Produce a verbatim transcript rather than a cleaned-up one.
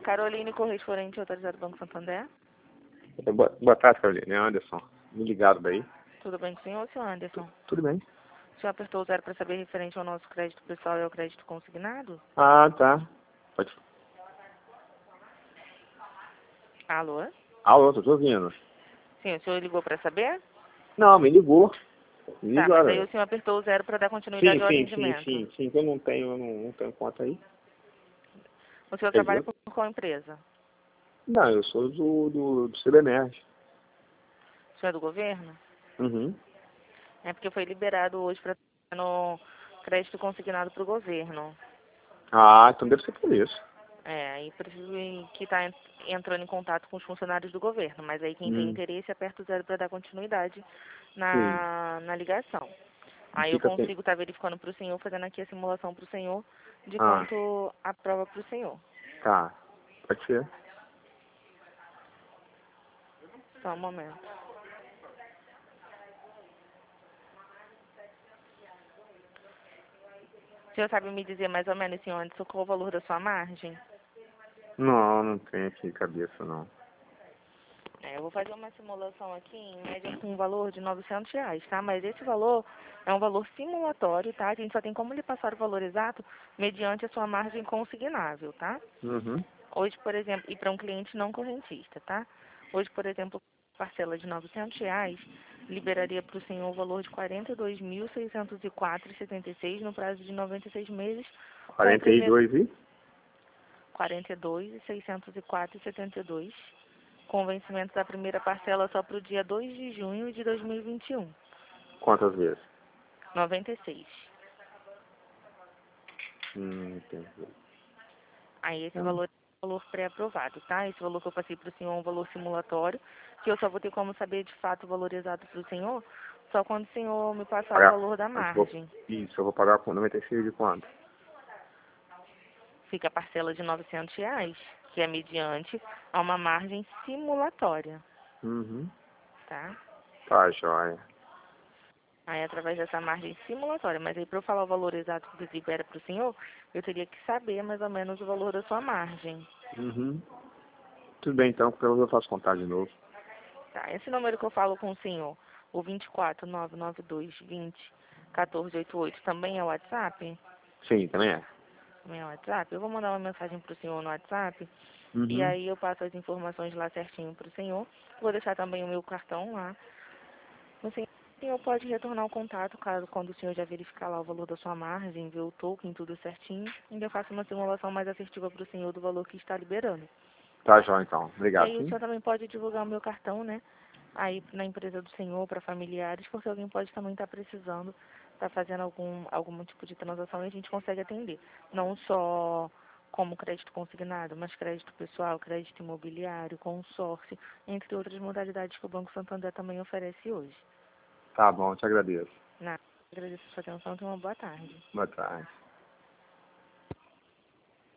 Caroline Correia Forense, autorizado Banco Santander. É, boa, boa tarde, Caroline. É Anderson. Me ligaram daí. Tudo bem com o senhor, senhor Anderson? Tudo bem. O senhor apertou o zero para saber referente ao nosso crédito pessoal e ao crédito consignado? Ah, tá. Pode. Alô? Alô, tô te ouvindo. Sim, o senhor ligou para saber? Não, me ligou. Me Tá, ligou mas aí agora. o senhor apertou o zero para dar Sim, continuidade ao sim, sim, atendimento. sim, sim. Que eu não tenho, eu não, não tenho conta aí. O senhor trabalha Entendeu? por qual empresa? Não, eu sou do, do, do Cibemerge. O senhor é do governo? Uhum. É porque foi liberado hoje para no crédito consignado para o governo. Ah, então deve ser por isso. É, aí preciso que está entrando em contato com os funcionários do governo, mas aí quem tem Hum, interesse aperta o zero para dar continuidade sim. na, na ligação. E Aí eu fica sem... consigo estar verificando para o senhor, fazendo aqui a simulação para o senhor de Ah, quanto a prova para o senhor. tá. Pode ser. Só um momento. O senhor sabe me dizer mais ou menos, senhor Anderson, qual o valor da sua margem? Não, não tenho aqui de cabeça, não. É, eu vou fazer uma simulação aqui, em média, com um valor de novecentos reais, tá? Mas esse valor é um valor simulatório, tá? A gente só tem como lhe passar o valor exato mediante a sua margem consignável, tá? Uhum. Hoje, por exemplo, e para um cliente não correntista, tá? Hoje, por exemplo, parcela de novecentos reais liberaria para o senhor o valor de quarenta e dois mil, seiscentos e quatro reais e setenta e seis centavos no prazo de noventa e seis meses, com o quarenta e primeiro dois e? quarenta e dois mil, seiscentos e quatro reais e setenta e dois centavos, com vencimento da primeira parcela só para o dia dois de junho de dois mil e vinte e um. Quantas vezes? noventa e seis. Hum, entendi. Aí esse Hum. valor é um valor pré-aprovado, tá? Esse valor que eu passei para o senhor é um valor simulatório, que eu só vou ter como saber de fato o valor exato para o senhor, só quando o senhor me passar o Pagar. valor da Mas vou... margem. Isso, eu vou pagar com noventa e seis de quanto? Fica a parcela de novecentos reais, que é mediante a uma margem simulatória, Uhum. tá? Tá, joia. Aí através dessa margem simulatória, mas aí para eu falar o valor exato que libera para o senhor, eu teria que saber mais ou menos o valor da sua margem. Uhum. Tudo bem, então, pelo menos eu faço contar de novo. Tá, esse número que eu falo com o senhor, o vinte e quatro, nove nove dois, vinte, quatorze oitenta e oito, também é o WhatsApp? Sim, também é. Também é o WhatsApp? Eu vou mandar uma mensagem para o senhor no WhatsApp e Uhum. aí eu passo as informações lá certinho para o senhor. Vou deixar também o meu cartão lá. O senhor o senhor pode retornar o contato caso quando o senhor já verificar lá o valor da sua margem, ver o token, tudo certinho. E eu faço uma simulação mais assertiva para o senhor do valor que está liberando. Tá, joia, então. E Obrigado, aí o sim. senhor também pode divulgar o meu cartão, né? Aí na empresa do senhor, para familiares, porque alguém pode também estar precisando, estar fazendo algum, algum tipo de transação e a gente consegue atender. Não só como crédito consignado, mas crédito pessoal, crédito imobiliário, consórcio, entre outras modalidades que o Banco Santander também oferece hoje. Tá bom, te agradeço. Na, agradeço a sua atenção e tenha uma boa tarde. Boa tarde.